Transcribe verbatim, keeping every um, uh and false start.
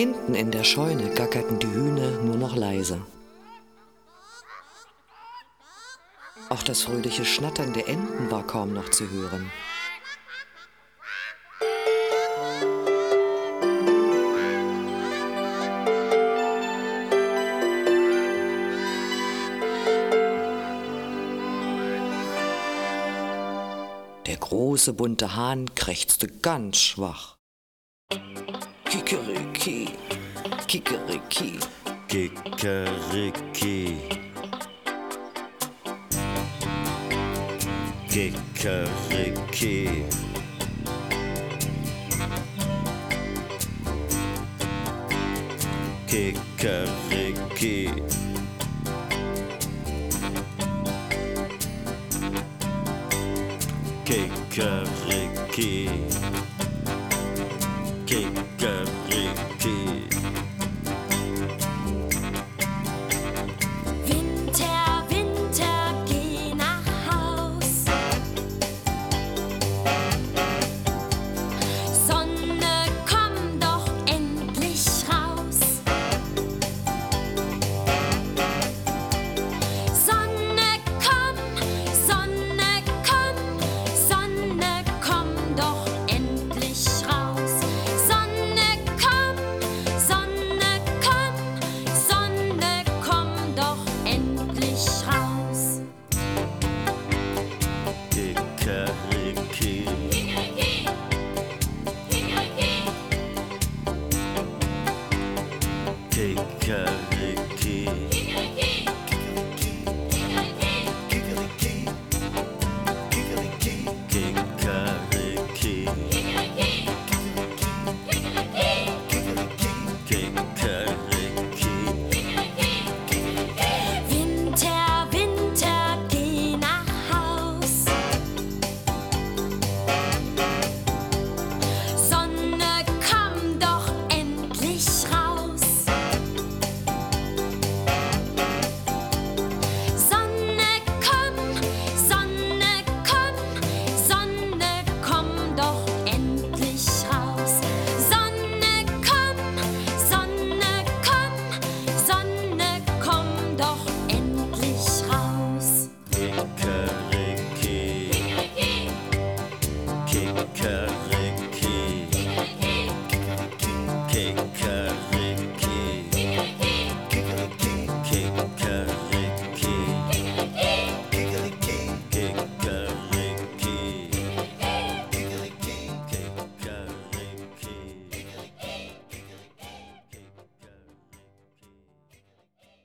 Hinten in der Scheune gackerten die Hühner nur noch leise. Auch das fröhliche Schnattern der Enten war kaum noch zu hören. Der große bunte Hahn krächzte ganz schwach. Kikeriki, Kikeriki, Kikeriki, Kikeriki, Kikeriki, Kikeriki, Kikeriki. Winter, Winter, geh nach Haus. Sonne, komm doch endlich raus. Sonne, komm, Sonne, komm, Sonne, komm doch endlich raus. Sonne, komm, Sonne, komm, Sonne, komm doch endlich raus. Kikeriki, Kikeriki, Kikeriki. Kikeriki.